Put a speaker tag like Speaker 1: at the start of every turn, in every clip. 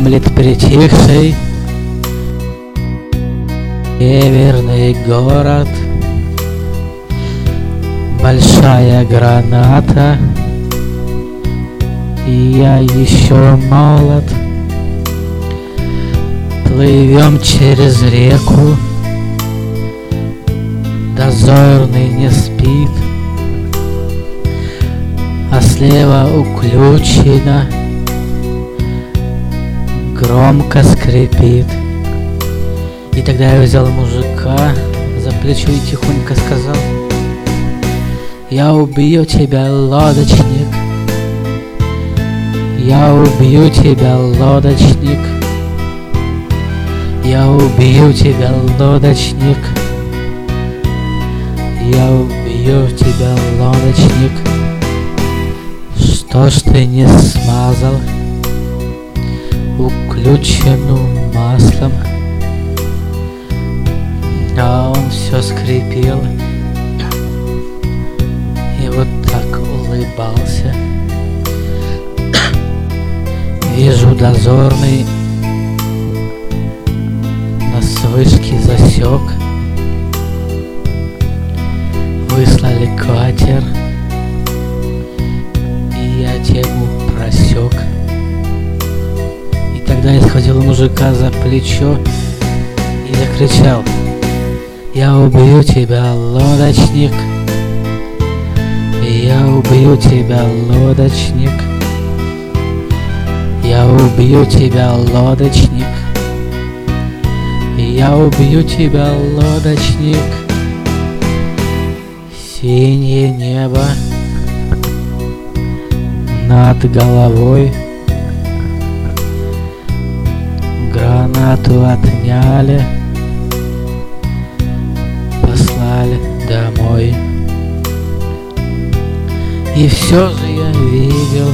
Speaker 1: Дремлет притихший северный город, большая граната, и я еще молод. Плывем через реку, дозорный не спит, а слева уключено громко скрипит. И тогда я взял мужика за плечо и тихонько сказал: я убью тебя, лодочник, я убью тебя, лодочник, я убью тебя, лодочник, я убью тебя, лодочник. Что ж ты не смазал уключенную маслом? А он все скрипел и вот так улыбался. Вижу, дозорный на вышке засек. Выслали катер, и я тему просек. И тогда я схватил мужика за плечо и закричал: я убью тебя, лодочник, я убью тебя, лодочник, я убью тебя, лодочник, я убью тебя, лодочник. Синее небо над головой, гранату отняли, послали домой. И все же я видел,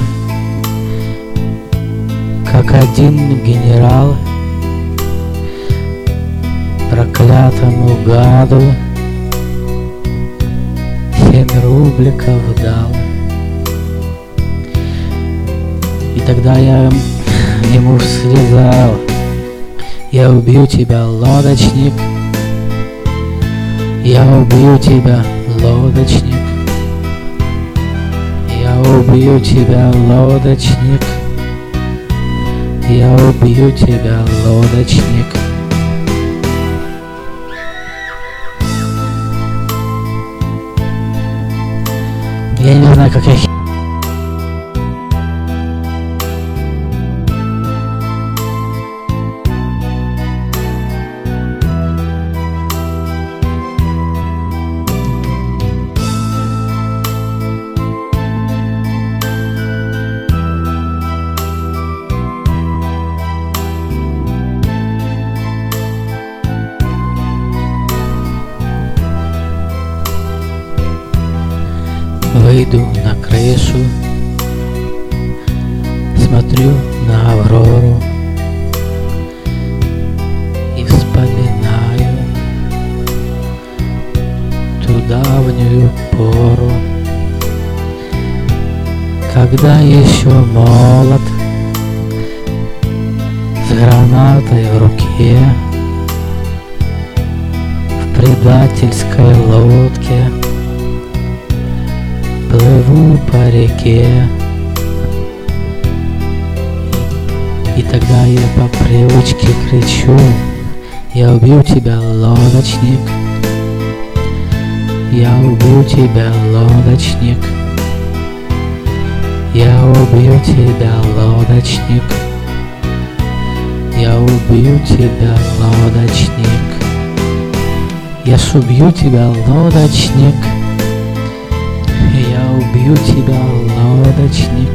Speaker 1: как один генерал проклятому гаду 7 рубликов дал. И тогда я ему сказал: я убью тебя, лодочник, я убью тебя, лодочник, я убью тебя, лодочник, я убью тебя, лодочник. Я не знаю, как я выйду на крышу, смотрю на Аврору и вспоминаю ту давнюю пору, когда еще молод, с гранатой в руке, в предательской лодке плыву по реке. И тогда я по привычке кричу: я убью тебя, лодочник, я убью тебя, лодочник, я убью тебя, лодочник, я убью тебя, лодочник, я ж убью тебя, лодочник, я убью тебя, лодочник,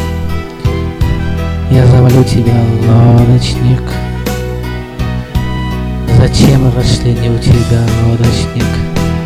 Speaker 1: я завалю тебя, лодочник. Зачем расчленил тебя, лодочник?